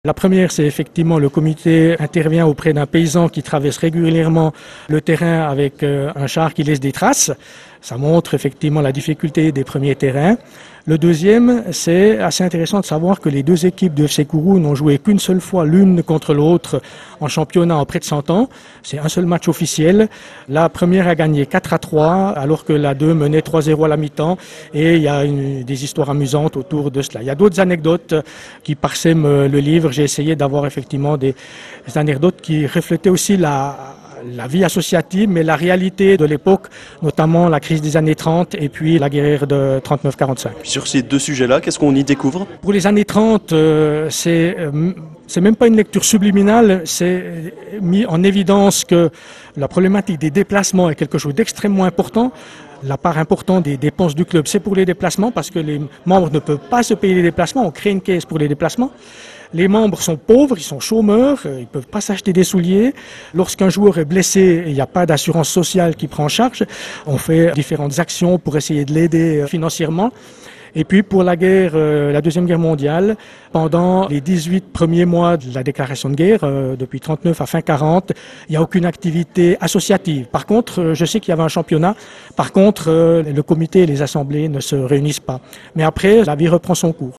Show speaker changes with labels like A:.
A: La première, c'est effectivement le comité intervient auprès d'un paysan qui traverse régulièrement le terrain avec un char qui laisse des traces. Ça montre effectivement la difficulté des premiers terrains. Le deuxième, c'est assez intéressant de savoir que les deux équipes de FC Kourou n'ont joué qu'une seule fois l'une contre l'autre en championnat en près de 100 ans. C'est un seul match officiel. La première a gagné 4-3 alors que la deux menait 3-0 à la mi-temps. Et il y a des histoires amusantes autour de cela. Il y a d'autres anecdotes qui parsèment le livre. J'ai essayé d'avoir effectivement des anecdotes qui reflétaient aussi la vie associative, mais la réalité de l'époque, notamment la crise des années 30 et puis la guerre de 39-45.
B: Sur ces deux sujets-là, qu'est-ce qu'on y découvre?
A: Pour les années 30, c'est même pas une lecture subliminale, c'est mis en évidence que la problématique des déplacements est quelque chose d'extrêmement important. La part importante des dépenses du club, c'est pour les déplacements, parce que les membres ne peuvent pas se payer les déplacements. On crée une caisse pour les déplacements. Les membres sont pauvres, ils sont chômeurs, ils ne peuvent pas s'acheter des souliers. Lorsqu'un joueur est blessé, il n'y a pas d'assurance sociale qui prend en charge. On fait différentes actions pour essayer de l'aider financièrement. Et puis pour la guerre, la Deuxième Guerre mondiale, pendant les 18 premiers mois de la déclaration de guerre, depuis 39 à fin 40, il n'y a aucune activité associative. Par contre, je sais qu'il y avait un championnat. Par contre, le comité et les assemblées ne se réunissent pas. Mais après, la vie reprend son cours.